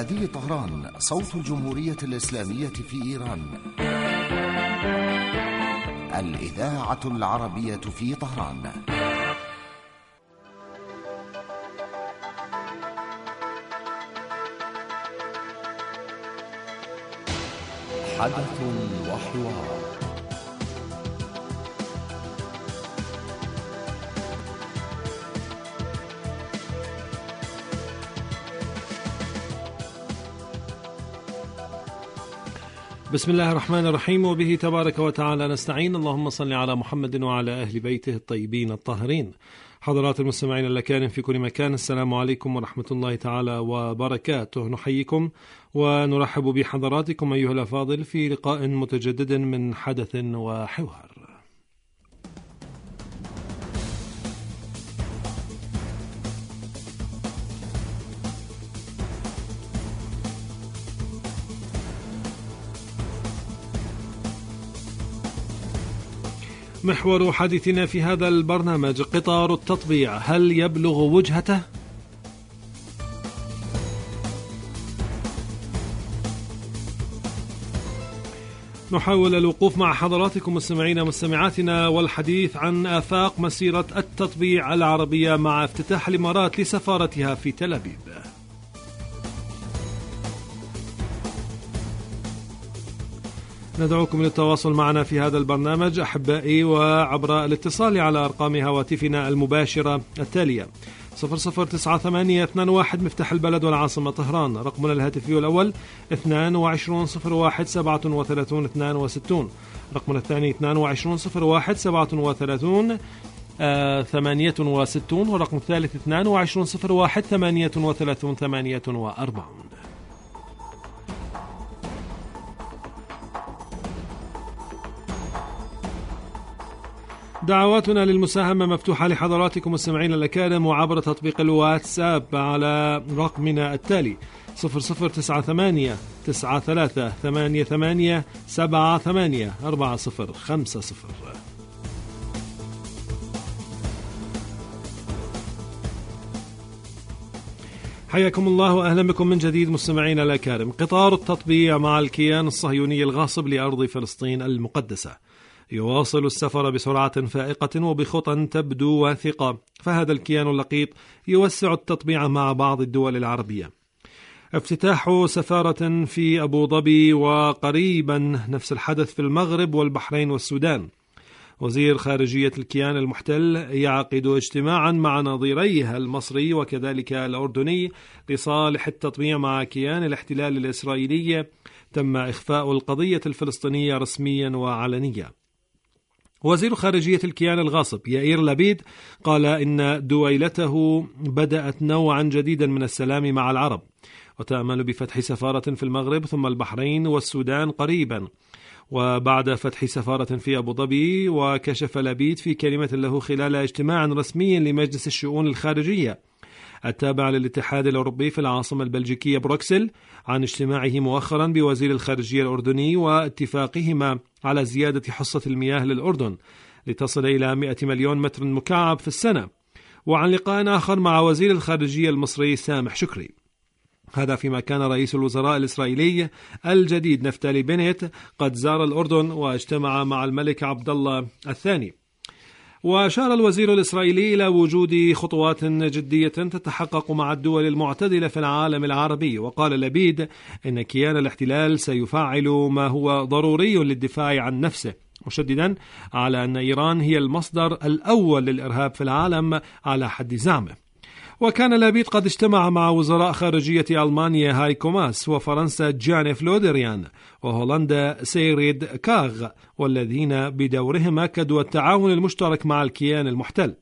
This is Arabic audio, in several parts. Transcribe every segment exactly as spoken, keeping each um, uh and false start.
هذه طهران، صوت الجمهورية الإسلامية في إيران. الإذاعة العربية في طهران. حدث وحوار. بسم الله الرحمن الرحيم، وبه تبارك وتعالى نستعين. اللهم صل على محمد وعلى أهل بيته الطيبين الطاهرين. حضرات المستمعين الأكارم في كل مكان، السلام عليكم ورحمة الله تعالى وبركاته. نحييكم ونرحب بحضراتكم أيها الأفاضل في لقاء متجدد من حدث وحوار. محور حديثنا في هذا البرنامج: قطار التطبيع هل يبلغ وجهته؟ نحاول الوقوف مع حضراتكم مستمعين ومستمعاتنا والحديث عن آفاق مسيرة التطبيع العربية مع افتتاح الإمارات لسفارتها في تل أبيب. ندعوكم للتواصل معنا في هذا البرنامج أحبائي وعبر الاتصال على أرقام هواتفنا المباشرة التالية: صفر صفر تسعة ثمانية اثنان واحد مفتاح البلد والعاصمة طهران، رقمنا الهاتفي الأول اثنان وعشرون صفر واحد سبعة وثلاثون اثنان وستون، رقمنا الثاني اثنان وعشرون صفر واحد سبعة وثلاثون ثمانية وستون، والرقم الثالث اثنان وعشرون صفر واحد ثمانية وثلاثون ثمانية وأربعون. دعواتنا للمساهمة مفتوحة لحضراتكم مستمعين الأكارم وعبر تطبيق الواتساب على رقمنا التالي صفر صفر تسعة ثمانية تسعة ثلاثة ثمانية ثمانية سبعة ثمانية أربعة صفر خمسة صفر. حياكم الله وأهلا بكم من جديد مستمعين الأكارم. قطار التطبيع مع الكيان الصهيوني الغاصب لأرض فلسطين المقدسة يواصل السفر بسرعة فائقة وبخطى تبدو واثقة، فهذا الكيان اللقيط يوسع التطبيع مع بعض الدول العربية. افتتاح سفارة في أبو ظبي، وقريبا نفس الحدث في المغرب والبحرين والسودان. وزير خارجية الكيان المحتل يعقد اجتماعا مع نظيريها المصري وكذلك الأردني لصالح التطبيع مع كيان الاحتلال الإسرائيلي. تم إخفاء القضية الفلسطينية رسميا وعلنيا. وزير خارجية الكيان الغاصب يائير لبيد قال إن دويلته بدأت نوعا جديدا من السلام مع العرب، وتأمل بفتح سفارة في المغرب ثم البحرين والسودان قريبا. وبعد فتح سفارة في أبو ظبي، وكشف لبيد في كلمة له خلال اجتماع رسمي لمجلس الشؤون الخارجية التابع للاتحاد الأوروبي في العاصمة البلجيكية بروكسل عن اجتماعه مؤخرا بوزير الخارجية الأردني واتفاقهما على زيادة حصة المياه للأردن لتصل إلى مئة مليون متر مكعب في السنة، وعن لقاء آخر مع وزير الخارجية المصري سامح شكري. هذا فيما كان رئيس الوزراء الإسرائيلي الجديد نفتالي بنت قد زار الأردن واجتمع مع الملك عبد الله الثاني. وأشار الوزير الإسرائيلي إلى وجود خطوات جدية تتحقق مع الدول المعتدلة في العالم العربي. وقال لبيد إن كيان الاحتلال سيفعل ما هو ضروري للدفاع عن نفسه، مشددا على أن إيران هي المصدر الأول للإرهاب في العالم على حد زعمه. وكان لبيد قد اجتمع مع وزراء خارجية ألمانيا هايكو ماس، وفرنسا جانيف لودريان، وهولندا سيريد كاغ، والذين بدورهم أكدوا التعاون المشترك مع الكيان المحتل.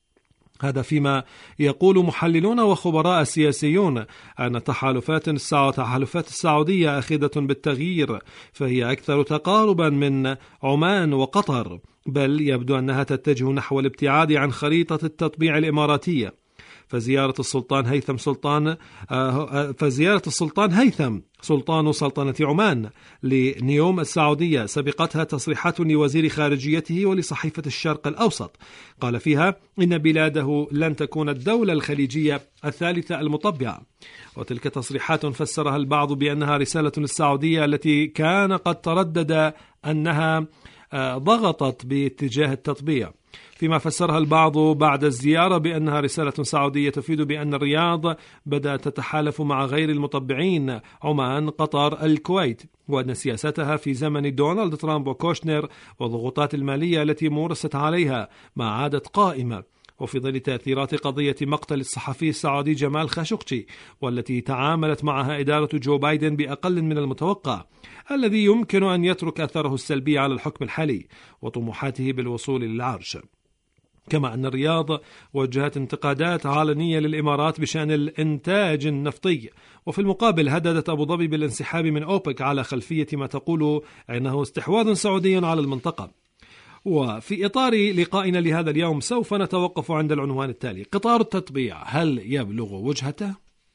هذا فيما يقول محللون وخبراء سياسيون أن تحالفات التحالفات السعودية آخذة بالتغيير، فهي أكثر تقاربا من عمان وقطر، بل يبدو أنها تتجه نحو الابتعاد عن خريطة التطبيع الإماراتية. فزيارة السلطان هيثم سلطان فزيارة السلطان هيثم سلطان سلطنة عمان لنيوم السعودية سبقتها تصريحات لوزير خارجيته ولصحيفة الشرق الأوسط، قال فيها إن بلاده لن تكون الدولة الخليجية الثالثة المطبعة. وتلك تصريحات فسرها البعض بأنها رسالة للسعودية التي كان قد تردد أنها ضغطت باتجاه التطبيع، فيما فسرها البعض بعد الزيارة بأنها رسالة سعودية تفيد بأن الرياض بدأت تتحالف مع غير المطبعين عمان، قطر، الكويت، وأن سياستها في زمن دونالد ترامب وكوشنر والضغوطات المالية التي مورست عليها ما عادت قائمة، وفي ظل تأثيرات قضية مقتل الصحفي السعودي جمال خاشقجي والتي تعاملت معها إدارة جو بايدن بأقل من المتوقع، الذي يمكن أن يترك أثره السلبي على الحكم الحالي وطموحاته بالوصول للعرش. كما أن الرياض وجهت انتقادات علنية للإمارات بشأن الإنتاج النفطي، وفي المقابل هددت أبو ظبي بالانسحاب من أوبك على خلفية ما تقول إنه استحواذ سعودي على المنطقة. وفي إطار لقائنا لهذا اليوم سوف نتوقف عند العنوان التالي: قطار التطبيع هل يبلغ وجهته؟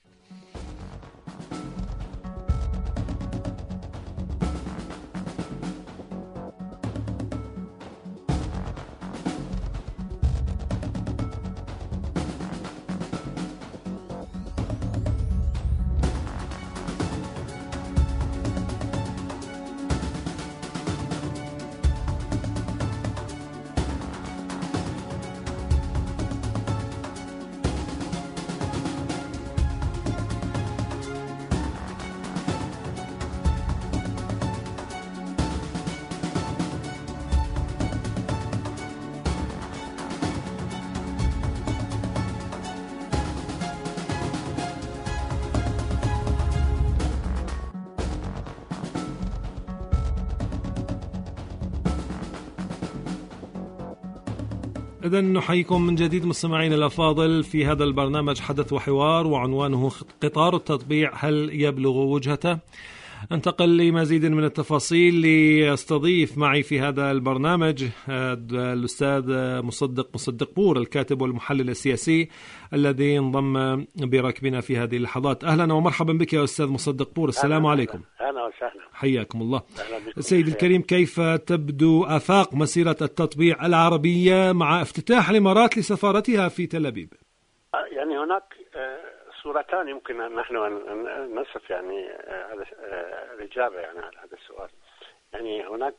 إذن نحييكم من جديد مستمعين الأفاضل في هذا البرنامج حدث وحوار، وعنوانه قطار التطبيع هل يبلغ وجهته. انتقل لمزيد من التفاصيل ليستضيف معي في هذا البرنامج الأستاذ مصدق مصدق بور، الكاتب والمحلل السياسي الذي انضم بركبنا في هذه اللحظات. أهلا ومرحبا بك يا أستاذ مصدق بور، السلام عليكم. أهلا وسهلا، حياكم الله. سيد الكريم، كيف تبدو آفاق مسيرة التطبيع العربية مع افتتاح الإمارات لسفارتها في تل أبيب؟ يعني هناك صورتان يمكن أن نحن نصف يعني هذا الإجابة يعني على هذا السؤال. يعني هناك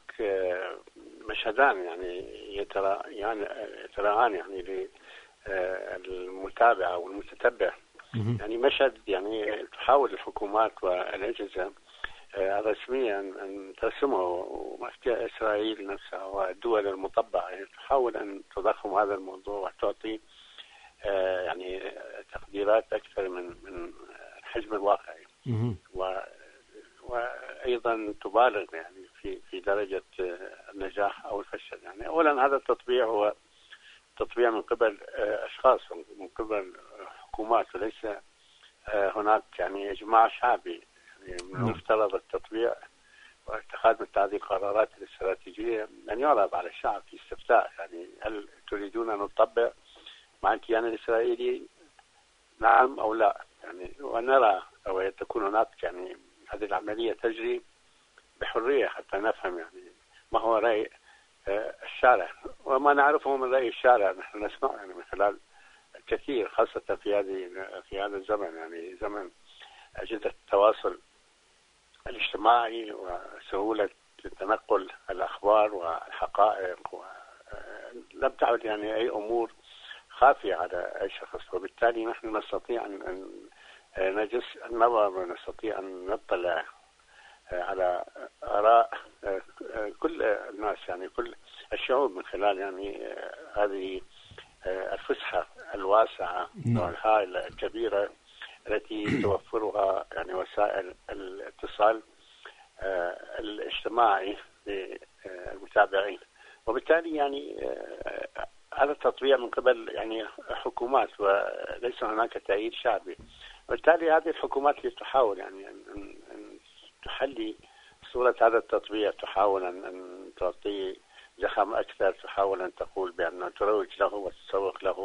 مشهدان يعني يتراءان يتراءان يعني للمتابع والمتتبع. يعني مشهد يعني تحاول الحكومات والأجهزة رسميا أن ترسمه، ومفتي إسرائيل نفسها والدول المطبعة يعني تحاول أن تضخم هذا الموضوع وتعطي يعني تقديرات أكثر من من الحجم الواقعي، وأيضا تبالغ يعني في في درجة النجاح أو الفشل. يعني أولا هذا التطبيع هو تطبيع من قبل أشخاص، من قبل حكومات، وليس هناك يعني إجماع شعبي. يعني من المفترض التطبيع واتخاذ مثل هذه القرارات الاستراتيجية أن يعرض على الشعب في استفتاء، يعني هل تريدون أن نطبع مع الكيان الإسرائيلي نعم أو لا، يعني ونرى أو تكون هناك يعني هذه العملية تجري بحرية حتى نفهم يعني ما هو رأي الشارع وما نعرفه من رأي الشارع. نحن نسمع يعني من خلال الكثير، خاصة في هذه في هذا الزمن، يعني زمن أجهزة التواصل الاجتماعي وسهولة تنقل الأخبار والحقائق، ولم تعد يعني أي أمور خافية على أي شخص، وبالتالي نحن نستطيع أن نجلس النظر ونستطيع أن نطلع على آراء كل الناس، يعني كل الشعوب، من خلال يعني هذه الفسحة الواسعة والهائلة الكبيرة التي توفرها يعني وسائل الاتصال الاجتماعي للمتابعين. وبالتالي يعني هذا التطبيع من قبل يعني حكومات وليس هناك تأييد شعبي، وبالتالي هذه الحكومات اللي تحاول يعني أن تحلي صورة هذا التطبيع، تحاول أن تعطيه زخم أكثر، تحاول أن تقول بأن تروج له وتسوق له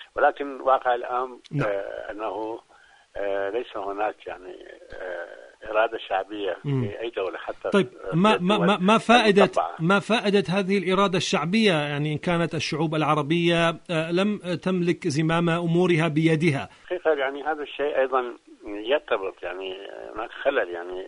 ولكن واقع الآن نعم. آه أنه آه ليس هناك يعني آه إرادة شعبية في أي دولة حتى. طيب ما ما ما فائدة ما فائدة هذه الإرادة الشعبية؟ يعني إن كانت الشعوب العربية لم تملك زمام أمورها بيدها. حقيقة يعني هذا الشيء أيضا يرتبط، يعني هناك خلل، يعني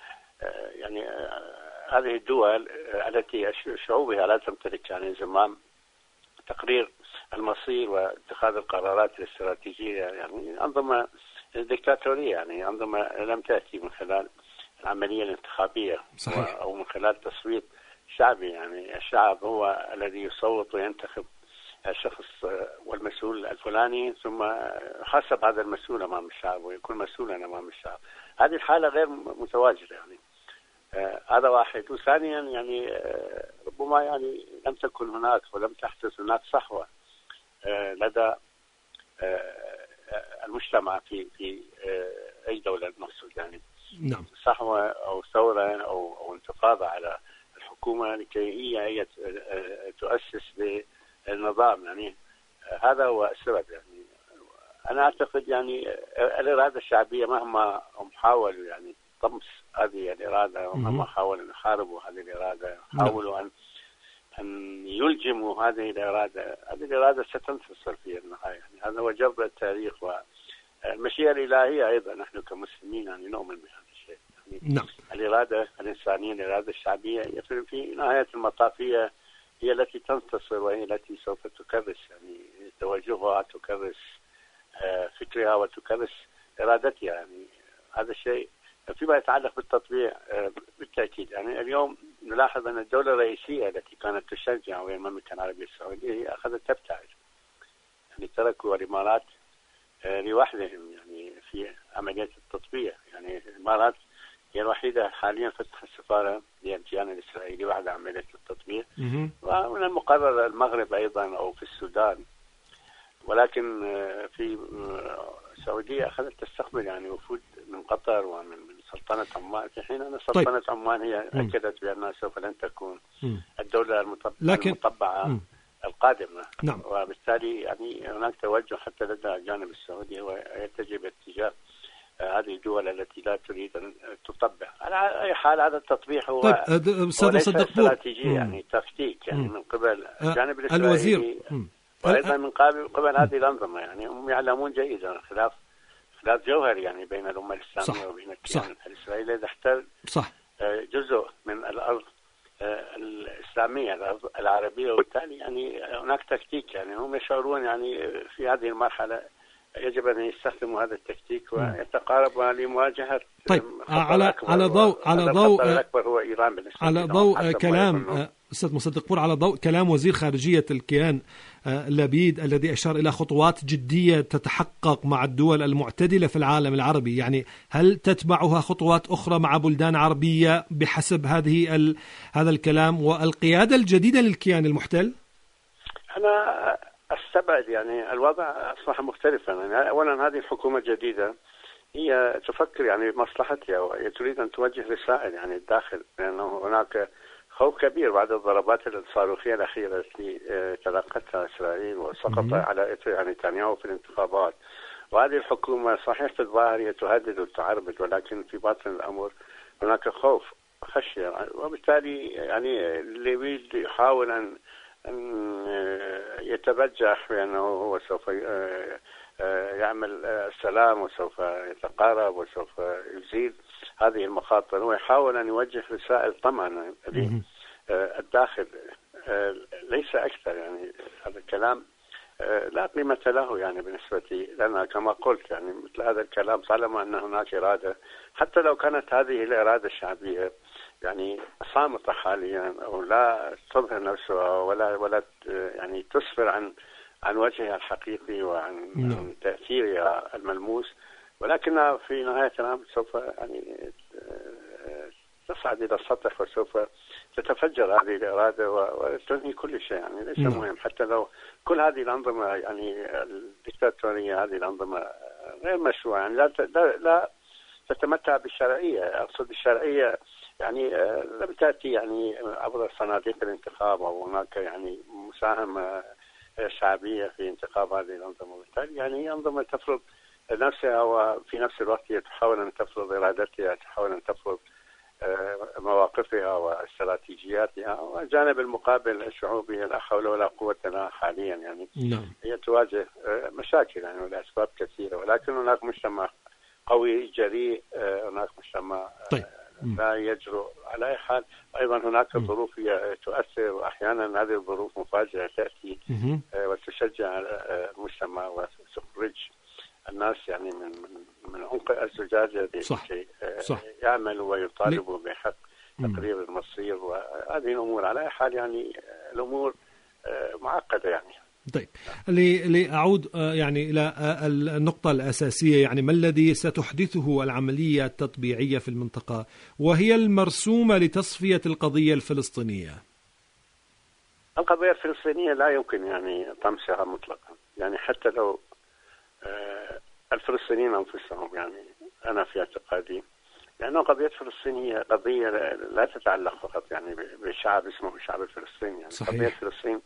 يعني هذه الدول التي شعوبها لا تمتلك يعني زمام تقرير المصير واتخاذ القرارات الاستراتيجية، يعني أنظمة ديكتاتورية، يعني أنظمة لم تأتي من خلال العملية الانتخابية. صحيح. أو من خلال تصويت شعبي. يعني الشعب هو الذي يصوت وينتخب الشخص والمسؤول الفلاني، ثم حسب هذا المسؤول أمام الشعب ويكون مسؤولا أمام الشعب. هذه الحالة غير متواجدة يعني. آه هذا واحد. وثانيا يعني آه ربما يعني لم تكن هناك ولم تحدث هناك صحوة آه لدى آه المجتمع في في آه أي دولة المقصود، يعني نعم. صحوة أو ثورة أو أو انتفاضة على الحكومة لكي هي هي تؤسس للنظام. يعني آه هذا هو السبب. يعني أنا أعتقد يعني الإرادة الشعبية مهما هم حاولوا يعني طمس هذه الإرادة، ومهما حاولوا أن يحاربوا هذه الإرادة، حاولوا أن أن يلجموا هذه الإرادة، هذه الإرادة ستنتصر في النهاية. يعني هذا هو جبر التاريخ والمشيئة الإلهية. أيضا نحن كمسلمين يعني نؤمن بهذا الشيء. يعني نعم. الإرادة الإنسانية، الإرادة الشعبية في نهاية المطاف هي هي التي تنتصر، وهي التي سوف تكرس يعني توجهها، تكرس فكرها، وتكرس إرادتها. يعني هذا الشيء فيما يتعلق بالتطبيع بالتأكيد. يعني اليوم نلاحظ أن الدولة الرئيسية التي كانت تشجع وهي المملكة العربية السعودية هي أخذت تبتعد. يعني تركوا الإمارات لوحدهم يعني في عملية التطبيع. يعني الإمارات هي الوحيدة حاليا فتح السفارة للكيان الإسرائيلي بعد عملية التطبيع. ومن المقرر المغرب أيضا أو في السودان. ولكن في السعودية أخذت تستقبل يعني وفود من قطر ومن سلطنة عمان، في حين أن سلطنة طيب. عمان هي أكدت بأنها سوف لن تكون م. الدولة لكن... المطبعة م. القادمة. نعم. وبالتالي يعني هناك توجه حتى لدى الجانب السعودي ويتجه باتجاه هذه الدول التي لا تريد أن تطبع. على أي حال هذا التطبيع هو طيب. هو ليس استراتيجية يعني تكتيك يعني م. من قبل الجانب الإسرائيلي الوزير م. وأيضا من قبل قبل هذه الأنظمة. يعني هم يعلمون جيدا خلاف خلاف جوهري يعني بين الأمة الإسلامية صح. وبين الكيان الإسرائيلي إذا احتل صح. جزء من الأرض الإسلامية الأرض العربية، وبالتالي يعني هناك تكتيك. يعني هم يشعرون يعني في هذه المرحلة يجب أن يستخدموا هذا التكتيك ويتقاربوا لمواجهة. طيب على على ضوء على ضوء الأكبر هو إيران بالنسبة على ضوء كلام أستاذ مصدق بور، على ضوء كلام وزير خارجية الكيان لبيد الذي أشار إلى خطوات جدية تتحقق مع الدول المعتدلة في العالم العربي، يعني هل تتبعها خطوات أخرى مع بلدان عربية بحسب هذه ال... هذا الكلام والقيادة الجديدة للكيان المحتل؟ أنا أستبعد. يعني الوضع أصبح مختلفا. يعني أولا هذه الحكومة الجديدة هي تفكر يعني بمصلحتها وهي تريد أن توجه رسائل يعني الداخل، لأنه هناك خوف كبير بعد الضربات الصاروخية الأخيرة التي تلقتها إسرائيل وسقط على إثرها نتنياهو في الانتخابات. وهذه الحكومة صحيح في الظاهر هي تهدد وتعربد، ولكن في باطن الأمر هناك خوف خشية. وبالتالي يعني اللي يحاول أن يتبجح بأنه هو سوف يعمل السلام وسوف يتقارب وسوف يزيل هذه المخاطر، هو يحاول أن يوجه رسائل طمعا للداخل ليس أكثر. يعني هذا الكلام لا قيمة له يعني بالنسبة لنا كما قلت. يعني مثل هذا الكلام طالما أن هناك إرادة، حتى لو كانت هذه الإرادة الشعبية يعني صامتة حاليا أو لا تظهر نفسها ولا ولا يعني تسفر عن عن وجهها الحقيقي وعن no. تأثيرها الملموس، ولكنها في نهاية الأمر سوف يعني تصعد إلى السطح وسوف تتفجر هذه الإرادة وتنهي كل شيء. يعني ليس no. مهم حتى لو كل هذه الأنظمة يعني الدكتاتورية، هذه الأنظمة غير مشروعة، يعني لا لا, لا تتمتع بالشرعية. أقصد الشرعية يعني لم تأتي يعني عبر صناديق الانتخاب أو هناك يعني مساهمة شعبية في انتخاب هذه الأنظمة، وبالتالي يعني هي أنظمة تفرض نفسها وفي نفس الوقت هي تحاول أن تفرض إرادتها، تحاول أن تفرض مواقفها واستراتيجياتها، والجانب المقابل الشعوبي لا حول ولا قوة لها حاليا يعني نعم. هي تواجه مشاكل يعني ولأسباب كثيرة، ولكن هناك مجتمع قوي جريء، هناك مجتمع طيب. لا يجرؤ على أي حال. أيضا هناك ظروف تؤثر، وأحيانا هذه الظروف مفاجئة تأتي وتشجع المجتمع وتخرج الناس يعني من من من عمق الزجاجة لكي يعملوا ويطالبوا بحق تقرير المصير، وهذه الأمور على أي حال يعني الأمور معقدة يعني. طيب، لأعود يعني إلى النقطة الأساسية، يعني ما الذي ستحدثه العملية التطبيعية في المنطقة وهي المرسومة لتصفية القضية الفلسطينية؟ القضية الفلسطينية لا يمكن يعني طمسها مطلقا، يعني حتى لو الفلسطينيين أنفسهم، يعني أنا في اعتقادي لأنه قضية فلسطينية قضية لا تتعلق فقط يعني بشعب اسمه الشعب الفلسطيني، يعني صحيح. قضية فلسطين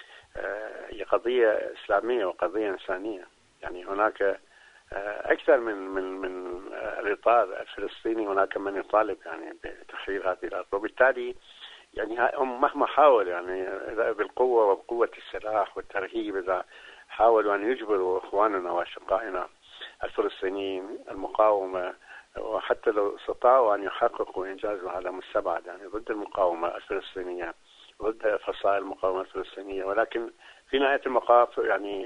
هي قضية إسلامية وقضية إنسانية، يعني هناك أكثر من من من الإطار الفلسطيني، هناك من يطالب يعني بتحرير هذه الأرض، وبالتالي يعني هم مهما حاولوا يعني بالقوة وبقوة السلاح والترهيب، إذا حاولوا أن يجبروا إخواننا وأشقائنا الفلسطينيين المقاومة، وحتى لو استطاعوا أن يحققوا إنجاز على مستبعد يعني ضد المقاومة الفلسطينية، ضد فصائل المقاومة الفلسطينية، ولكن في نهاية المطاف يعني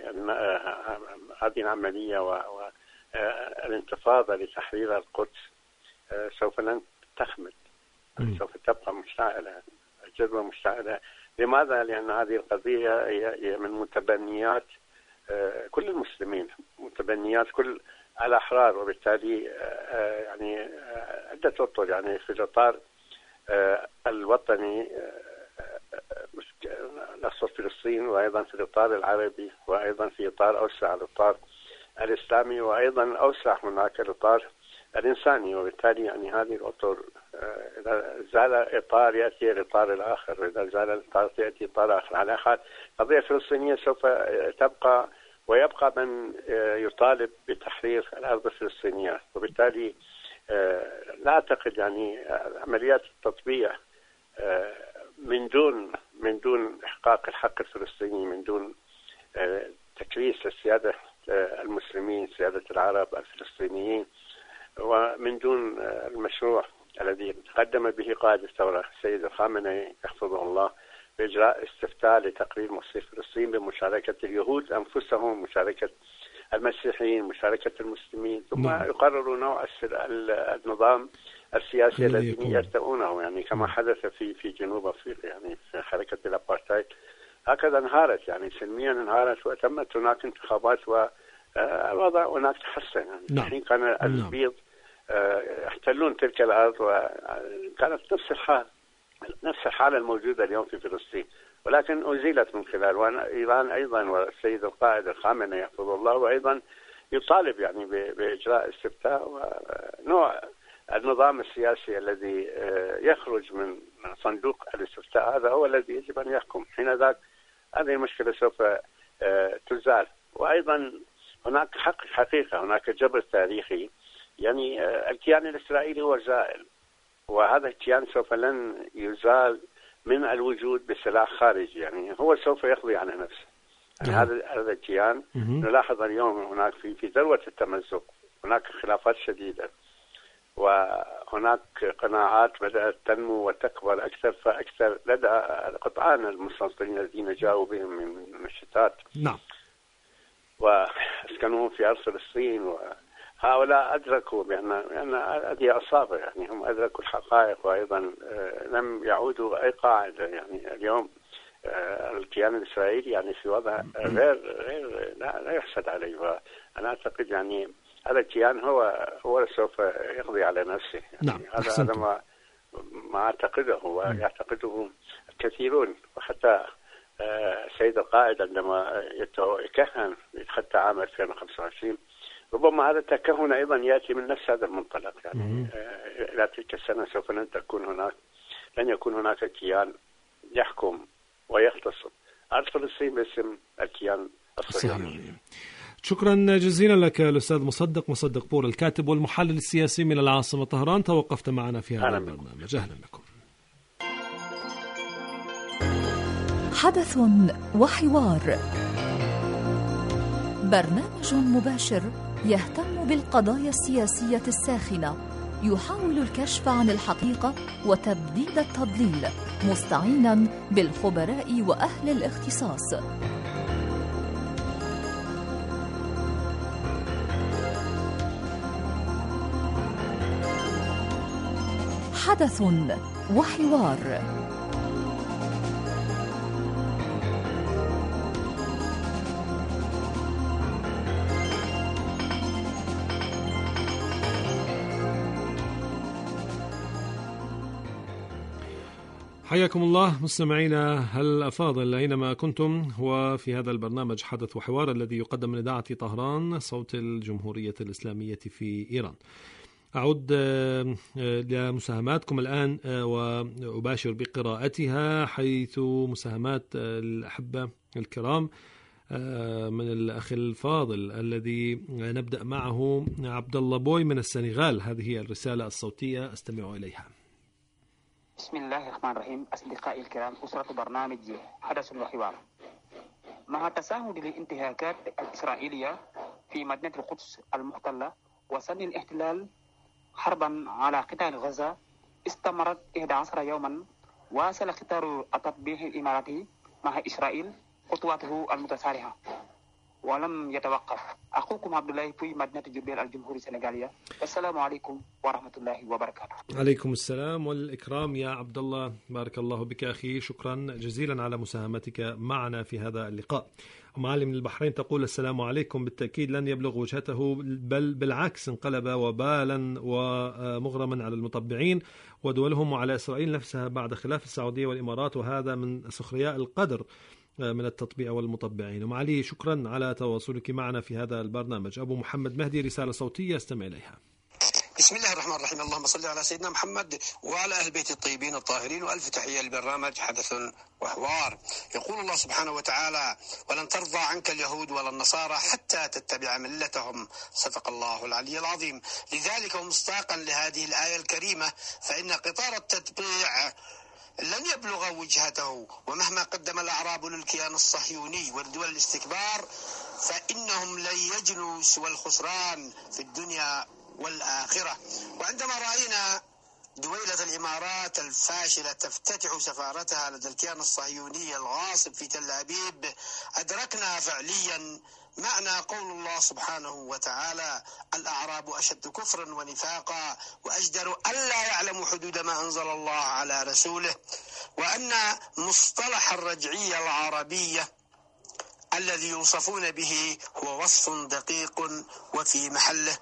هذه العملية والانتفاضة لتحرير القدس سوف لن تخمد، سوف تبقى مشتعلة، الجذوة مشتعلة. لماذا؟ لأن هذه القضية هي من متبنيات كل المسلمين، متبنيات كل الأحرار، وبالتالي يعني عدة أطر يعني في الإطار الوطني نقصد فلسطين، وأيضا في الإطار العربي، وأيضا في إطار أوسع الإطار الإسلامي، وأيضا أوسع هناك الإطار الإنساني، وبالتالي يعني هذه الأطر إذا زال إطار يأتي الإطار الآخر، إذا زال الإطار يأتي إطار آخر. على حال القضية الفلسطينية سوف تبقى ويبقى من يطالب بتحرير الأرض الفلسطينية، وبالتالي لا أعتقد يعني عمليات التطبيع من دون من دون إحقاق الحق الفلسطيني، من دون تكريس السيادة المسلمين، سيادة العرب الفلسطينيين، ومن دون المشروع الذي تقدم به قائد الثورة السيد الخامنئي يحفظه الله بإجراء استفتاء لتقرير مصير فلسطين بمشاركة اليهود أنفسهم، مشاركة المسيحيين، مشاركة المسلمين، ثم يقرروا نوع النظام السياسي الذي يرتؤونه، يعني كما حدث في في جنوب أفريقيا يعني في حركة الأبارتايد، هكذا انهارت يعني سلميا انهارت، وتمت هناك انتخابات والوضع هناك تحسن يعني. نعم. الحين كان البيض يحتلون تلك الأرض، وكانت نفس الحال نفس الحالة الموجودة اليوم في فلسطين، ولكن أزيلت من خلال وإيران أيضا، والسيد القائد الخامنئي يحفظه الله وأيضا يطالب يعني بإجراء استفتاء، ونوع النظام السياسي الذي يخرج من صندوق الاستفتاء هذا هو الذي يجب أن يحكم. حين ذاك هذه المشكلة سوف تزال. وأيضا هناك حق حقيقة، هناك جبر تاريخي، يعني الكيان الإسرائيلي هو زائل، وهذا الكيان سوف لن يزال من الوجود بسلاح خارجي، يعني هو سوف يقضي على نفسه. يعني هذا هذا الكيان نلاحظ اليوم هناك في في ذروة التمزق، هناك خلافات شديدة، وهناك قناعات بدأت تنمو وتكبر أكثر فأكثر لدى قطعان المستوطنين الذين جاءوا بهم من الشتات. نعم. واسكنوهم في أرض فلسطين، وهؤلاء أدركوا بأن بأن هذه أصابة، يعني هم أدركوا الحقائق، وأيضا لم يعودوا أي قاعدة. يعني اليوم الكيان الإسرائيلي يعني في وضع غير غير لا, لا يحسد عليه، وأنا أعتقد يعني هذا الكيان هو هو سوف يقضي على نفسه. يعني نعم. هذا هذا ما ما أعتقده ويعتقده الكثيرون، وحتى السيد القائد عندما يتكهن حتى عام ألفين وخمسة وعشرين ربما هذا التكهن أيضا يأتي من نفس هذا المنطلق، يعني إلى تلك السنة سوف لن تكون هناك لن يكون هناك كيان يحكم ويغتصب أرض فلسطين باسم الكيان الصهيوني. شكرا جزيلا لك الأستاذ مصدق مصدق بور، الكاتب والمحلل السياسي من العاصمة طهران، توقفت معنا في هذا البرنامج. أهلا بكم. حدث وحوار، برنامج مباشر يهتم بالقضايا السياسية الساخنة، يحاول الكشف عن الحقيقة وتبديد التضليل، مستعينا بالخبراء وأهل الاختصاص. حدث وحوار. حياكم الله مستمعينا الأفاضل أينما كنتم، وفي هذا البرنامج حدث وحوار الذي يقدم من إذاعة طهران صوت الجمهورية الإسلامية في إيران. أعود لمساهماتكم الآن وأباشر بقراءتها، حيث مساهمات الأحبة الكرام من الأخ الفاضل الذي نبدأ معه عبد الله بوي من السنغال. هذه الرسالة الصوتية أستمع إليها. بسم الله الرحمن الرحيم. أصدقائي الكرام، أسرة برنامج حدث وحوار، مع تساهل الانتهاكات الإسرائيلية في مدينة القدس المحتلة وسن الاحتلال حربا على قطاع غزة استمرت إحدى عشر يوما، واصل قطار التطبيع الإماراتي مع إسرائيل خطواته المتسارعة ولم يتوقف. أخوكم عبد الله في مدينة جبيل الجمهورية السنغالية. السلام عليكم ورحمة الله وبركاته. عليكم السلام والإكرام يا عبد الله، بارك الله بك أخي، شكرا جزيلا على مساهمتك معنا في هذا اللقاء. أم علي من البحرين تقول السلام عليكم، بالتأكيد لن يبلغ وجهته، بل بالعكس انقلب وبالا ومغرما على المطبعين ودولهم وعلى إسرائيل نفسها بعد خلاف السعودية والإمارات، وهذا من سخرياء القدر من التطبيع والمطبعين. أم علي شكرا على تواصلك معنا في هذا البرنامج. أبو محمد مهدي رسالة صوتية استمع إليها. بسم الله الرحمن الرحيم. اللهم صل على سيدنا محمد وعلى أهل بيت الطيبين الطاهرين، وألف تحية للبرنامج حدث وحوار. يقول الله سبحانه وتعالى: ولن ترضى عنك اليهود ولا النصارى حتى تتبع ملتهم. صدق الله العلي العظيم. لذلك ومصداقا لهذه الآية الكريمة فإن قطار التطبيع لن يبلغ وجهته، ومهما قدم الأعراب للكيان الصهيوني والدول الاستكبار فإنهم لن يجنوا سوى الخسران في الدنيا والآخرة. وعندما رأينا دويلة الإمارات الفاشلة تفتتح سفارتها لدى الكيان الصهيوني الغاصب في تل أبيب أدركنا فعليا معنى قول الله سبحانه وتعالى: الأعراب أشد كفرا ونفاقا وأجدر ألا يعلموا حدود ما أنزل الله على رسوله، وأن مصطلح الرجعية العربية الذي يوصفون به هو وصف دقيق وفي محله.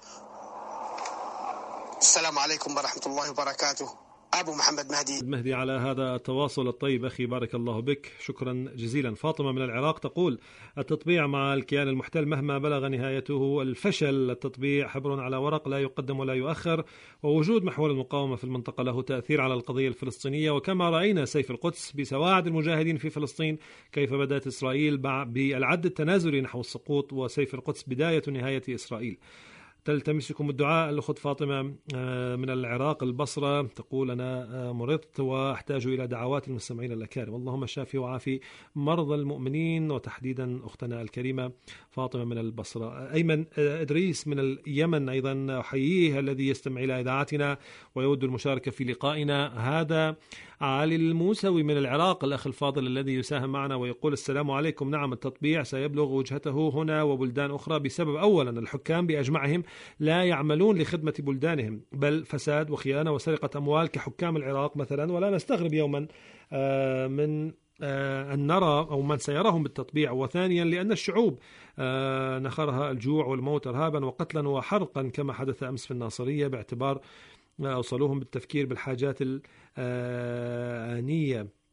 السلام عليكم ورحمة الله وبركاته. أبو محمد مهدي المهدي على هذا التواصل الطيب أخي، بارك الله بك، شكرا جزيلا. فاطمة من العراق تقول: التطبيع مع الكيان المحتل مهما بلغ نهايته الفشل، التطبيع حبر على ورق لا يقدم ولا يؤخر، ووجود محور المقاومة في المنطقة له تأثير على القضية الفلسطينية. وكما رأينا سيف القدس بسواعد المجاهدين في فلسطين كيف بدأت إسرائيل بالعد التنازلي نحو السقوط، وسيف القدس بداية نهاية إسرائيل. تلتمسكم الدعاء. الأخت فاطمة من العراق البصرة تقول: أنا مرضت وأحتاج إلى دعوات المستمعين الأكارم، اللهم شافي وعافي مرضى المؤمنين، وتحديدا أختنا الكريمة فاطمة من البصرة. أيمن إدريس من اليمن أيضا أحييه، الذي يستمع إلى إذاعتنا ويود المشاركة في لقائنا. هذا علي الموسوي من العراق الأخ الفاضل الذي يساهم معنا ويقول: السلام عليكم. نعم، التطبيع سيبلغ وجهته هنا وبلدان أخرى بسبب أولا الحكام بأجمعهم لا يعملون لخدمة بلدانهم، بل فساد وخيانة وسرقة أموال كحكام العراق مثلا، ولا نستغرب يوما من أن نرى أو من سيراهم بالتطبيع. وثانيا لأن الشعوب نخرها الجوع والموت إرهابا وقتلا وحرقا كما حدث أمس في الناصرية، باعتبار أوصلوهم بالتفكير بالحاجات الآنية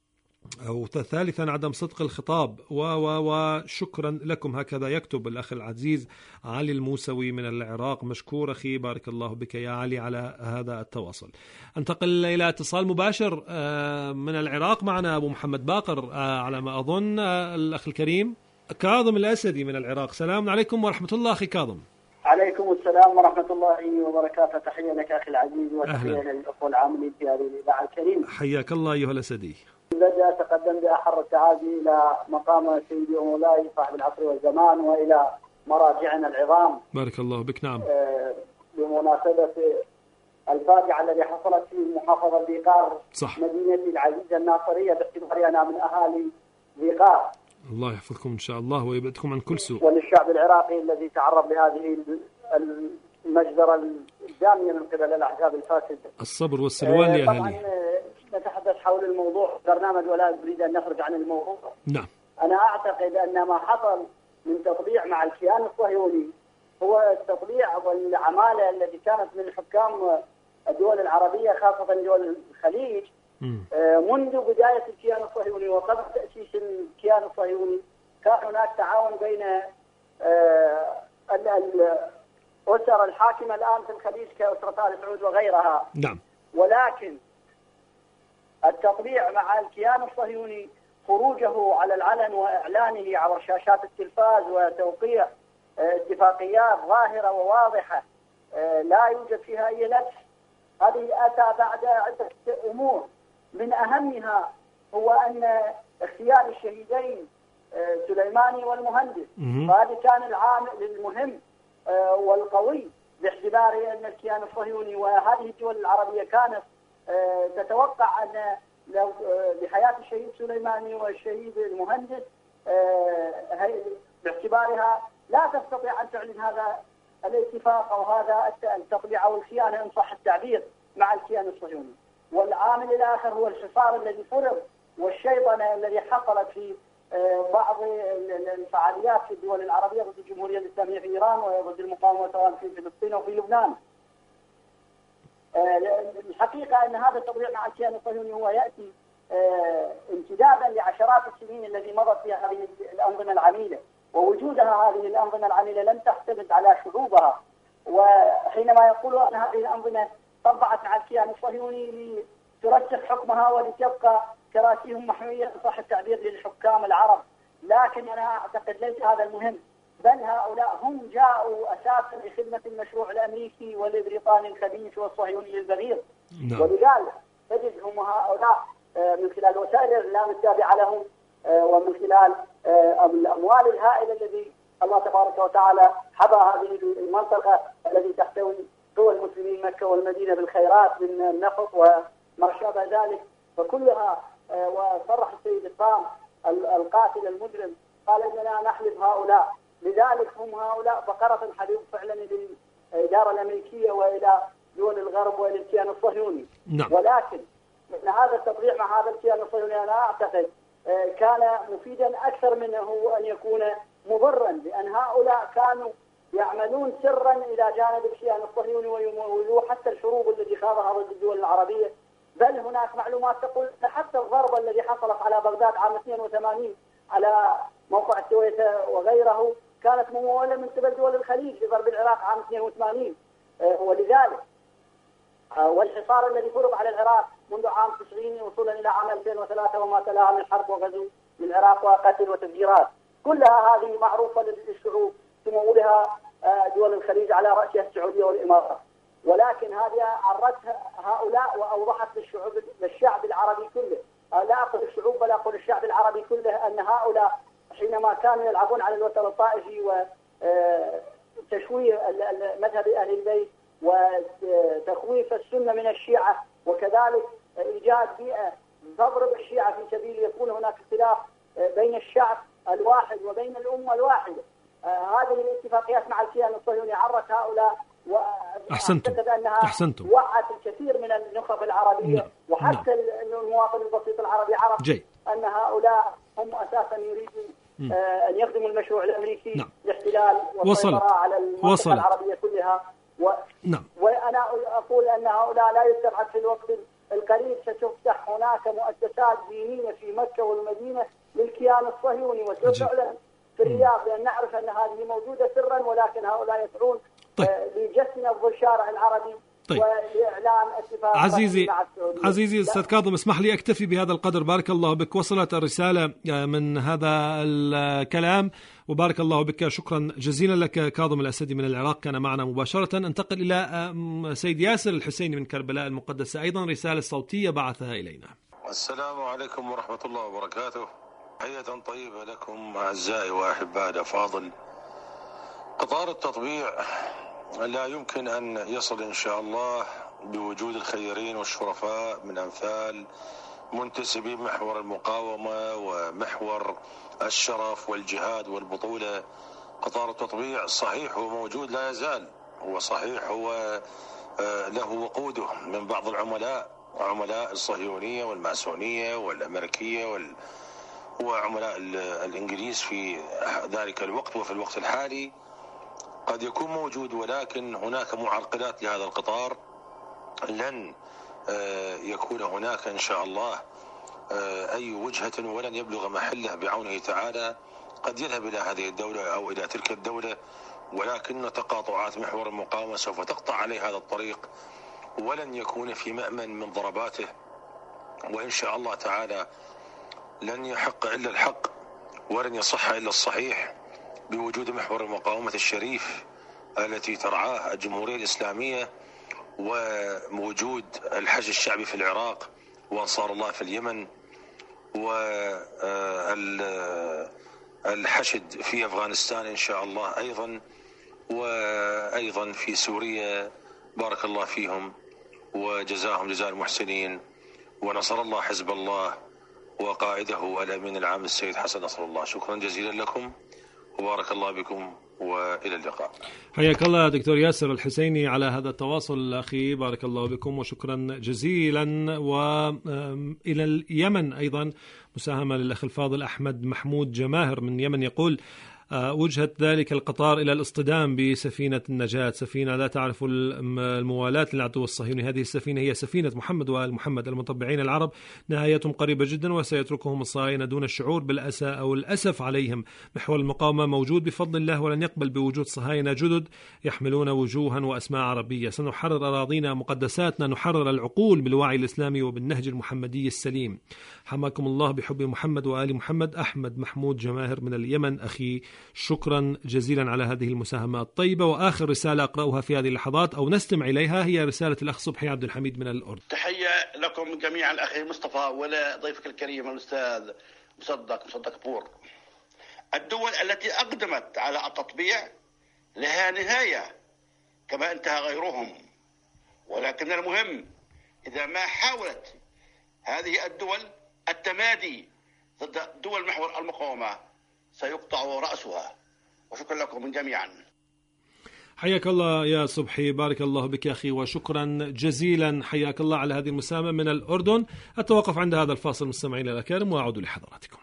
أو ثالثا عدم صدق الخطاب. وشكرا لكم. هكذا يكتب الأخ العزيز علي الموسوي من العراق. مشكور أخي، بارك الله بك يا علي على هذا التواصل. انتقل إلى اتصال مباشر من العراق. معنا أبو محمد باقر على ما أظن. الأخ الكريم كاظم الأسدي من العراق. سلام عليكم ورحمة الله أخي كاظم. عليكم السلام ورحمة الله وبركاته. تحية لك أخي العزيز وتحية للأخوة العاملين في هذه الإذاعة الكريمة. حياك الله أيها الأسدي. بدأ أتقدم بأحر التعازي إلى مقام سيدي ومولاي صاحب العصر والزمان وإلى مراجعنا العظام. بارك الله بك. نعم. بمناسبة الفاجعة التي حصلت في محافظة ذي قار، صح. مدينتي العزيزة الناصرية، باعتباري أنا من أهالي ذي قار. الله يحفظكم إن شاء الله ويبعدكم عن كل سوء. وللشعب العراقي الذي تعرض لهذه المجزرة الدامية من قبل الأحزاب الفاسدة. الصبر والسلوان لأهله. نتحدث حول الموضوع برنامج ولا نريد أن نخرج عن الموضوع. نعم. أنا أعتقد أن ما حصل من تطبيع مع الكيان الصهيوني هو التطبيع والعمالة التي كانت من حكام الدول العربية خاصة دول الخليج منذ بداية الكيان الصهيوني وقبل تأسيس الكيان الصهيوني. كان هناك تعاون بين الأسر الحاكمة الآن في الخليج كأسرة آل سعود وغيرها. نعم. ولكن التطبيع مع الكيان الصهيوني، خروجه على العلن وإعلانه عبر شاشات التلفاز وتوقيع اتفاقيات ظاهرة وواضحة لا يوجد فيها أي لبس، هذه أتى بعد عدة أمور. من أهمها هو أن اختيار الشهيدين سليماني والمهندس، وهذا كان العامل المهم والقوي، باعتبار أن الكيان الصهيوني وهذه الدول العربية كانت تتوقع أن لو بحياة الشهيد سليماني والشهيد المهندس باعتبارها لا تستطيع أن تعلن هذا الاتفاق أو هذا التطبيع أو الخيانة إن صح التعبير مع الكيان الصهيوني. والعامل الآخر هو الحصار الذي فرض والشيطنة الذي حصلت في بعض الفعاليات في الدول العربية ضد الجمهورية الإسلامية في إيران وضد المقاومة سواء في فلسطين وفي لبنان. الحقيقة أن هذا التطبيع مع الكيان الصهيوني هو يأتي امتدادا لعشرات السنين التي مضت فيها هذه الأنظمة العميلة، ووجودها هذه الأنظمة العميلة لم تعتمد على شعوبها. وحينما يقولوا أن هذه الأنظمة طبعت مع الكيان الصهيوني لترسخ حكمها ولتبقى كراسيهم محمية صح التعبير للحكام العرب، لكن أنا أعتقد ليس هذا المهم، بل هؤلاء هم جاءوا أساسا لخدمة المشروع الأمريكي والبريطاني الخبيث والصهيوني البغيض. نعم. ولذلك تجد هم هؤلاء من خلال وسائل الإعلام التابعة لهم ومن خلال الأموال الهائلة الذي الله تبارك وتعالى حظى هذه المنطقة التي تحتوي دول المسلمين مكة والمدينة بالخيرات من النفط وما شابه ذلك، فكلها. وصرح السيد الطام القاتل المجرم قال إننا نحلف هؤلاء، لذلك هم هؤلاء بقرة حليب فعلا للإدارة الأمريكية وإلى دول الغرب وإلى الكيان الصهيوني. نعم. ولكن إن هذا التطبيع مع هذا الكيان الصهيوني أنا أعتقد كان مفيدا أكثر منه أن يكون مضرا، لأن هؤلاء كانوا يعملون سرا إلى جانب الكيان الصهيوني ويمولوا حتى الحروب التي خاضها ضد الدول العربية. بل هناك معلومات تقول أن حتى الضربة التي حصلت على بغداد عام اثنين وثمانين على موقع السويس وغيره كانت ممولة من قبل دول الخليج لضرب العراق عام اثنين وثمانين. ولذلك والحصار الذي فرض على العراق منذ عام تسعين وصولا إلى عام ألفين وثلاثة وما تلاها من حرب وغزو للعراق وقتل وتفجيرات، كلها هذه معروفة للشعوب تمولها دول الخليج على رأسها السعودية والإمارات. ولكن هذه عرتها هؤلاء وأوضحت للشعوب للشعب العربي كله، لا أقول الشعوب بل أقول الشعب العربي كله، أن هؤلاء حينما كانوا يلعبون على الوتر الطائفي وتشويه مذهب أهل البيت وتخويف السنة من الشيعة، وكذلك إيجاد بيئة تضرب الشيعة في سبيل يكون هناك اختلاف بين الشعب الواحد وبين الأمة الواحدة. هذه الاتفاقيات مع الكيان الصهيوني عرت هؤلاء أحسنتم. أنها أحسنتم. وعت الكثير من النخب العربية. نعم. وحتى نعم. المواطن البسيط العربي عرف جي. أن هؤلاء هم أساسا يريدون م. آه أن يخدموا المشروع الأمريكي. نعم. لاحتلال والسيطرة على المنطقة وصلت. العربية كلها و... نعم. وأنا أقول أن هؤلاء لا يستبعد في الوقت القريب ستفتح هناك مؤسسات دينية في مكة والمدينة للكيان الصهيوني وستعلن في الرياض، لأن نعرف أن هذه موجودة سرا، ولكن هؤلاء يسعون طيب. لجس نبض الشارع العربي. طيب. وإعلان اتفاق عزيزي عزيزي أستاذ كاظم، اسمح لي أكتفي بهذا القدر. بارك الله بك، وصلت الرسالة من هذا الكلام وبارك الله بك. شكرا جزيلا لك كاظم الأسدي من العراق، كان معنا مباشرة. انتقل إلى سيد ياسر الحسيني من كربلاء المقدسة، أيضا رسالة صوتية بعثها إلينا. السلام عليكم ورحمة الله وبركاته. تحية طيبة لكم أعزائي وأحبائي الأفاضل. قطار التطبيع لا يمكن أن يصل إن شاء الله بوجود الخيرين والشرفاء من أمثال منتسبي محور المقاومة ومحور الشرف والجهاد والبطولة. قطار التطبيع صحيح هو موجود لا يزال، هو صحيح هو له وقوده من بعض العملاء، عملاء الصهيونية والماسونية والأمريكية وال وعملاء الإنجليز في ذلك الوقت وفي الوقت الحالي قد يكون موجود، ولكن هناك معرقلات لهذا القطار. لن يكون هناك إن شاء الله أي وجهة ولن يبلغ محله بعونه تعالى. قد يذهب إلى هذه الدولة أو إلى تلك الدولة، ولكن تقاطعات محور المقاومة سوف تقطع عليه هذا الطريق، ولن يكون في مأمن من ضرباته. وإن شاء الله تعالى لن يحق إلا الحق ولن يصح إلا الصحيح بوجود محور المقاومة الشريف التي ترعاه الجمهورية الإسلامية، ووجود الحشد الشعبي في العراق وأنصار الله في اليمن، والحشد في أفغانستان إن شاء الله أيضا، وأيضا في سوريا. بارك الله فيهم وجزاهم جزاء المحسنين، ونصر الله حزب الله وقائده الأمين العام السيد حسن نصر الله. شكرا جزيلا لكم وبارك الله بكم وإلى اللقاء. حياك الله دكتور ياسر الحسيني على هذا التواصل الأخي، بارك الله بكم وشكرا جزيلا. وإلى اليمن أيضا مساهمة للأخ الفاضل أحمد محمود جماهر من يمن، يقول وجهت ذلك القطار إلى الاصطدام بسفينة النجاة، سفينة لا تعرف الموالاة للعدو الصهيوني. هذه السفينة هي سفينة محمد وآل محمد المطبعين العرب، نهايتهم قريبة جدا وسيتركهم الصهاينة دون الشعور بالأسى أو الأسف عليهم. محور المقاومة موجود بفضل الله، ولن يقبل بوجود صهاينة جدد يحملون وجوها وأسماء عربية. سنحرر أراضينا مقدساتنا، نحرر العقول بالوعي الإسلامي وبالنهج المحمدي السليم. حماكم الله بحب محمد وآل محمد. أحمد محمود جماهر من اليمن أخي، شكرا جزيلا على هذه المساهمة الطيبة. وآخر رسالة أقرأها في هذه اللحظات أو نستمع إليها هي رسالة الأخ صبحي عبد الحميد من الأردن. تحية لكم جميعا أخي مصطفى ولضيفك الكريم الأستاذ مصدق مصدق بور. الدول التي أقدمت على التطبيع لها نهاية كما انتهى غيرهم، ولكن المهم إذا ما حاولت هذه الدول التمادي ضد دول محور المقاومة سيقطع رأسها. وشكرا لكم جميعا. حياك الله يا صبحي، بارك الله بك يا أخي وشكرا جزيلا. حياك الله على هذه المساهمة من الأردن. أتوقف عند هذا الفاصل مستمعين الأكارم وأعود لحضراتكم.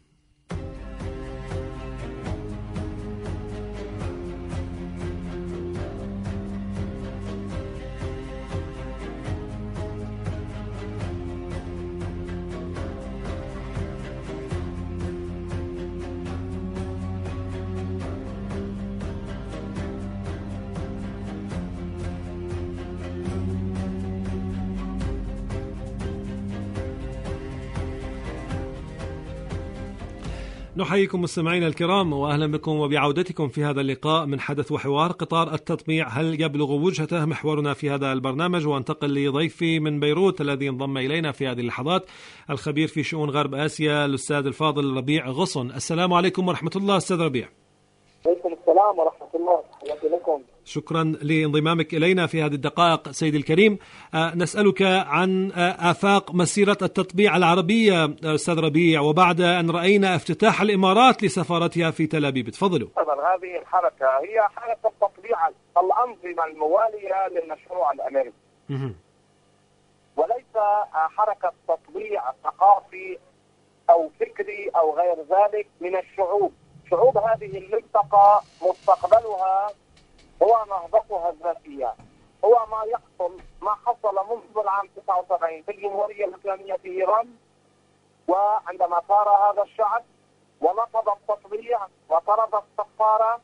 نحييكم مستمعينا الكرام وأهلا بكم وبعودتكم في هذا اللقاء من حدث وحوار. قطار التطبيع هل يبلغ وجهته؟ محورنا في هذا البرنامج. وانتقل لضيفي من بيروت الذي انضم إلينا في هذه اللحظات الخبير في شؤون غرب آسيا الأستاذ الفاضل ربيع غصن. السلام عليكم ورحمة الله أستاذ ربيع. وعليكم السلام ورحمة الله. حياكم لكم. شكرا لانضمامك إلينا في هذه الدقائق سيدي الكريم. أه نسألك عن آفاق مسيرة التطبيع العربية أستاذ ربيع، وبعد أن رأينا افتتاح الإمارات لسفارتها في تل أبيب. تفضلوا. هذه الحركة هي حركة تطبيع الأنظمة الموالية للمشروع الأمريكي، وليس حركة تطبيع ثقافي أو فكري أو غير ذلك من الشعوب. شعوب هذه المنطقة مستقبلها هو نهضتها الذاتية، هو ما يحصل ما حصل منذ العام تسعة وسبعين في الجمهورية وعندما ثار هذا الشعب ونفض التطبيع وطرد السفارة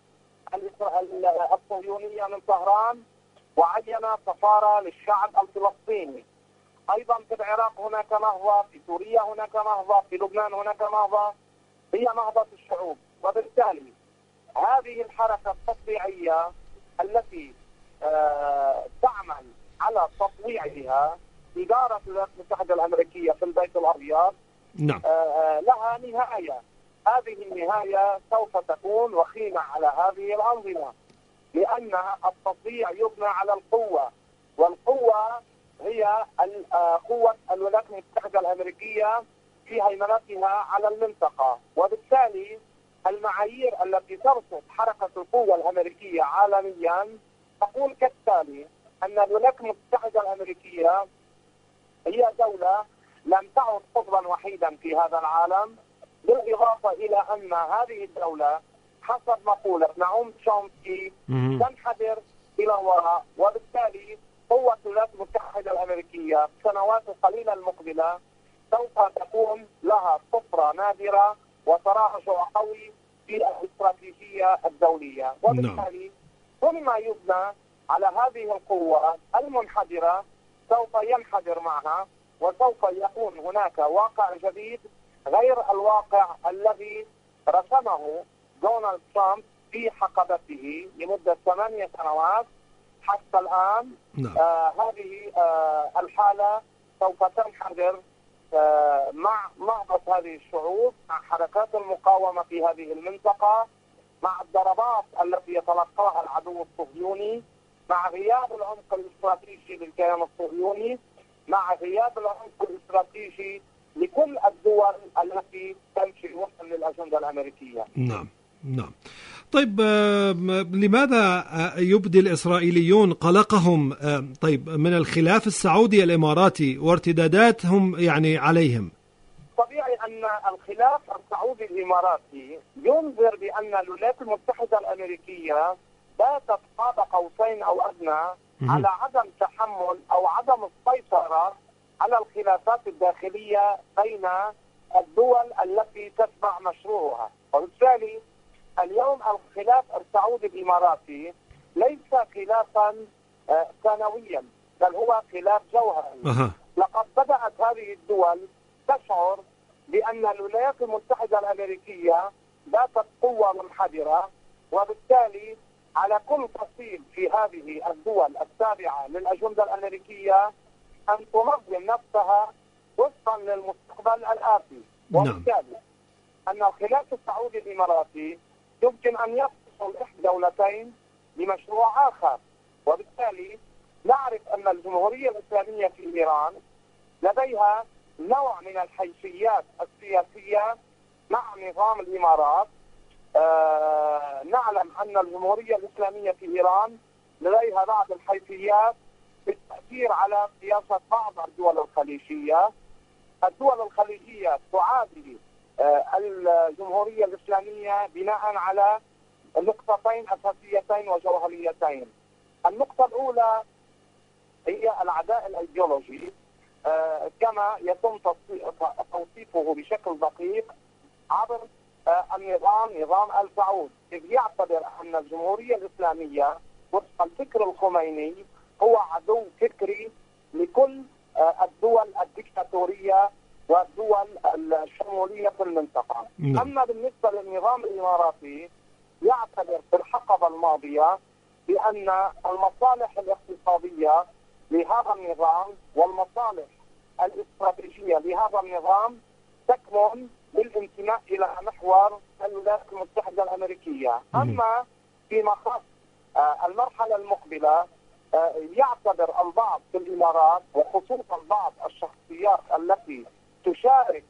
الصهيونية من طهران وعين سفارة للشعب الفلسطيني. أيضا في العراق هناك نهضة، في سوريا هناك نهضة، في لبنان هناك نهضة، هي نهضة الشعوب. وبالتالي هذه الحركة التطبيعية التي آه تعمل على تطويعها إدارة الولايات المتحدة الأمريكية في البيت الأبيض نعم. آه لها نهاية. هذه النهاية سوف تكون وخيمة على هذه الأنظمة، لأن التطبيع يبنى على القوة، والقوة هي قوة الولايات المتحدة الأمريكية في هيمنتها على المنطقة. وبالتالي المعايير التي ترصد حركة القوة الأمريكية عالميا تقول كالتالي: أن الولايات المتحدة الأمريكية هي دولة لم تعد قطبا وحيدا في هذا العالم، بالإضافة إلى أن هذه الدولة حسب مقولة نعوم تشومسكي تنحدر إلى الوراء. وبالتالي قوة الولايات المتحدة الأمريكية في السنوات القليلة المقبلة سوف تكون لها طفرة نادرة وتراجع قوي في الاستراتيجية الدولية. وبالتالي كل ما يبنى على هذه القوة المنحدرة سوف ينحدر معها، وسوف يكون هناك واقع جديد غير الواقع الذي رسمه دونالد ترامب في حقبته لمدة ثمانية سنوات حتى الآن. نعم. آه هذه آه الحالة سوف تنحدر آه مع نهضة هذه الشعوب، مع حركات المقاومة في هذه المنطقة، مع الضربات التي يتلقاها العدو الصهيوني، مع غياب العمق الاستراتيجي للكيان الصهيوني، مع غياب العمق الاستراتيجي لكل الدول التي تمشي وفقا للأجندة الأمريكية. نعم نعم. طيب لماذا يبدي الإسرائيليون قلقهم طيب من الخلاف السعودي الإماراتي وارتداداتهم يعني عليهم؟ طبيعي أن الخلاف السعودي الإماراتي ينذر بأن الولايات المتحدة الأمريكية باتت قاب قوسين أو أدنى على عدم تحمل أو عدم السيطرة على الخلافات الداخلية بين الدول التي تتبع مشروعها. وبالتالي اليوم الخلاف السعودي الإماراتي ليس خلافا ثانويا، بل هو خلاف جوهري. أه. لقد بدأت هذه الدول تشعر بأن الولايات المتحدة الأمريكية باتت قوة منحدرة، وبالتالي على كل فصيل في هذه الدول التابعة للأجندة الأمريكية أن تنظم نفسها وفقا للمستقبل الآتي. وبالتالي أن الخلاف السعودي الإماراتي يمكن أن يفصل إحدى دولتين لمشروع آخر. وبالتالي نعرف أن الجمهورية الإسلامية في إيران لديها نوع من الحيثيات السياسية مع نظام الإمارات. آه نعلم أن الجمهورية الإسلامية في إيران لديها بعض الحيثيات بالتأثير على سياسة بعض الدول الخليجية. الدول الخليجية تعادي آه الجمهورية الإسلامية بناء على نقطتين أساسيتين وجوهريتين. النقطة الأولى هي العداء الأيديولوجي آه كما يتم توصيفه بشكل دقيق عبر آه النظام نظام آل سعود، إذ يعتبر أن الجمهورية الإسلامية وفق الفكر الخميني هو عدو فكري لكل آه الدول الدكتاتورية والدول الشمولية في المنطقة. نعم. أما بالنسبة للنظام الإماراتي يعتبر في الحقبة الماضية بأن المصالح الاقتصادية لهذا النظام والمصالح الاستراتيجية لهذا النظام تكمن بالانتماء إلى محور الولايات المتحدة الأمريكية. أما فيما خص المرحلة المقبلة يعتبر البعض في الإمارات وخصوصا بعض الشخصيات التي تشارك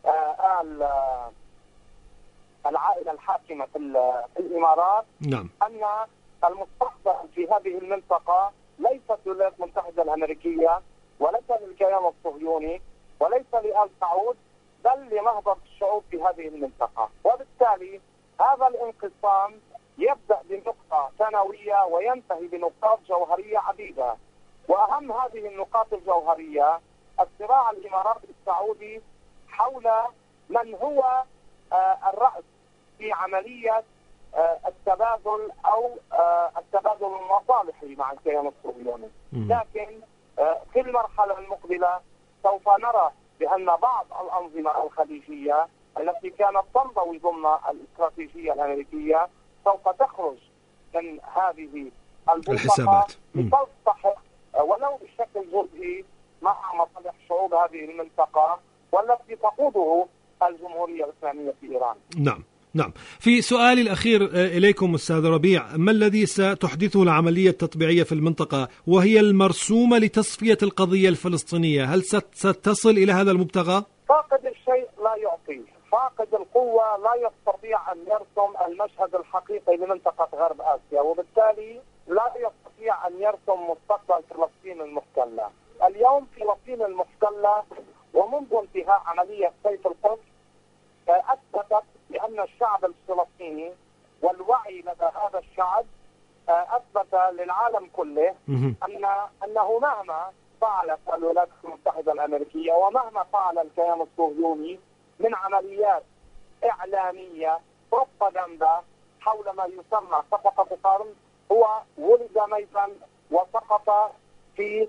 العائلة الحاكمة في الإمارات نعم. أن المستقبل في هذه المنطقة ليست للولايات المتحدة الأمريكية وليس للكيان الصهيوني وليس لآل سعود، بل لنهضة الشعوب في هذه المنطقة. وبالتالي هذا الانقسام يبدأ بنقطة ثانوية وينتهي بنقاط جوهرية عديدة، وأهم هذه النقاط الجوهرية الصراع الإماراتي السعودي حول من هو الرأس في عملية التبادل أو التبادل المصالحي مع الكيان الصهيوني. لكن في المرحلة المقبلة سوف نرى بأن بعض الأنظمة الخليجية التي كانت تنضوي ضمن الاستراتيجية الأمريكية سوف تخرج من هذه البلطقة لتلتحق ولو بشكل جزئي مع مصالح شعوب هذه المنطقة والتي تقوده الجمهورية الإسلامية في إيران. نعم نعم. في سؤالي الأخير إليكم أستاذ ربيع، ما الذي ستحدثه العملية التطبيعية في المنطقة وهي المرسومة لتصفية القضية الفلسطينية؟ هل ستصل إلى هذا المبتغى؟ فاقد الشيء لا يعطيه، فاقد القوة لا يستطيع أن يرسم المشهد الحقيقي لمنطقة غرب آسيا، وبالتالي لا يستطيع أن يرسم مستقبل فلسطين المحتلة. اليوم فلسطين المحتلة ومنذ انتهاء عملية سيف القدس أثبتت بأن الشعب الفلسطيني والوعي لدى هذا الشعب أثبت للعالم كله أن أنه مهما فعلت الولايات المتحدة الأمريكية ومهما فعل الكيان الصهيوني من عمليات إعلامية بروباغندا حول ما يسمى صفقة قرن، هو ولد ميتا وسقط في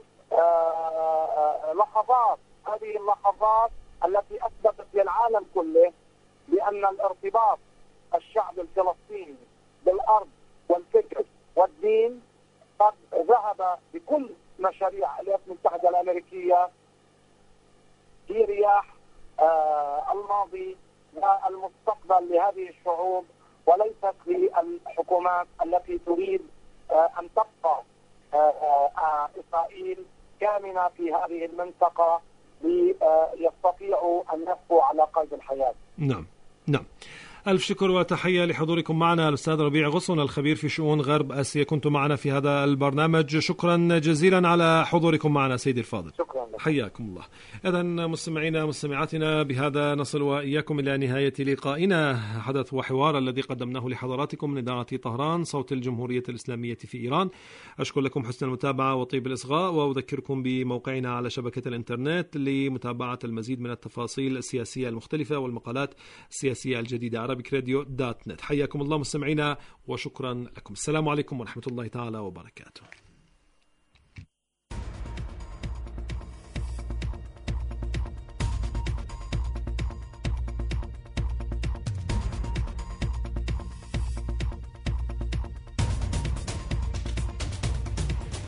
لحظات. هذه اللحظات التي أثبتت للعالم كله بأن الارتباط الشعب الفلسطيني بالأرض والفكر والدين قد ذهب بكل مشاريع الولايات المتحدة الأمريكية في رياح آه الماضي والمستقبل لهذه الشعوب، وليست للحكومات التي تريد آه أن تبقى آه آه إسرائيل كامنة في هذه المنطقة ليستطيعوا أن يبقوا على قيد الحياة. نعم نعم. ألف شكر وتحية لحضوركم معنا الأستاذ ربيع غصن الخبير في شؤون غرب آسيا، كنت معنا في هذا البرنامج. شكرا جزيلا على حضوركم معنا سيدي الفاضل. شكرا لك. حياكم الله. إذن مستمعينا مستمعاتنا، بهذا نصل وإياكم إلى نهاية لقائنا حدث وحوار الذي قدمناه لحضراتكم من إدارة طهران صوت الجمهورية الإسلامية في إيران. أشكر لكم حسن المتابعة وطيب الإصغاء، وأذكركم بموقعنا على شبكة الإنترنت لمتابعة المزيد من التفاصيل السياسية المختلفة والمقالات السياسية الجديدة عربيك راديو دوت نت. حياكم الله مستمعينا وشكرا لكم. السلام عليكم ورحمة الله تعالى وبركاته.